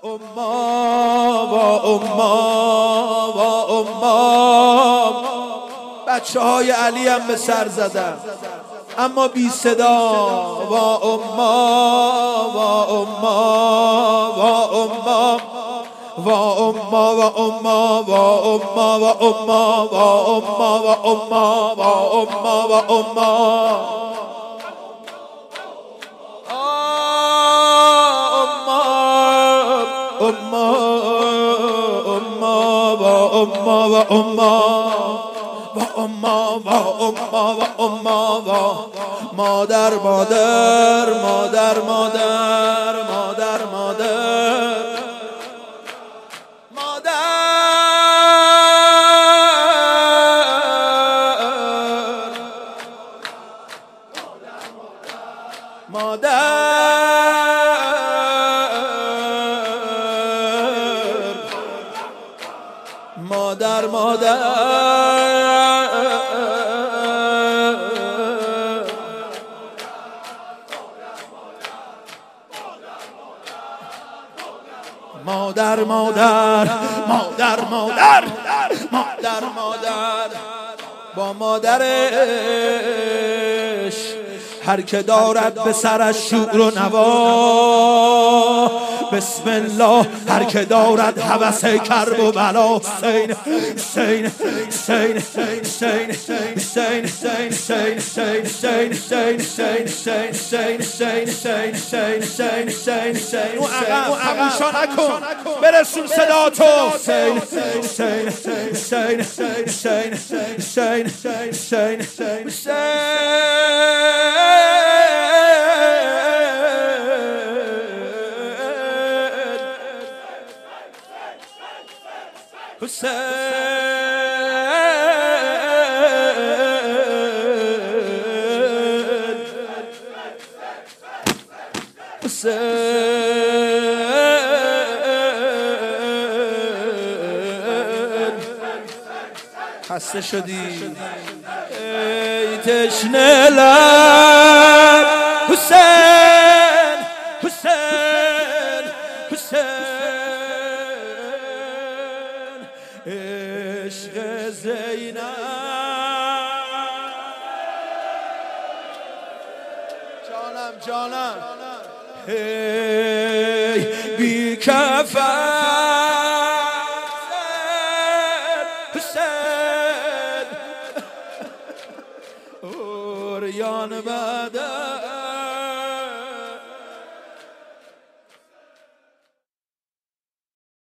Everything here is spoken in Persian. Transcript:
بچه های علی هم به سر زدن اما بی صدا. وا اما وا اما وا اما وا اما وا اما وا اما وا اما وا اما وا اما وا اما وا اما مادر مادر مادر مادر مادر مادر با مادرش هر که دارد به سرش شور و نوا. بسم الله هر که دارد هوس کرب و بلا. حسین حسین حسین حسین حسین حسین حسین حسین حسین حسین حسین حسین حسین حسین حسین حسین حسین اون عقیشا نکن برسون صدا تو. حسین حسین حسین حسین حسین حسین حسین خسته شدی ای تشنه لب. حسین حسین حسین عشق زینب. جانم ای بی کفن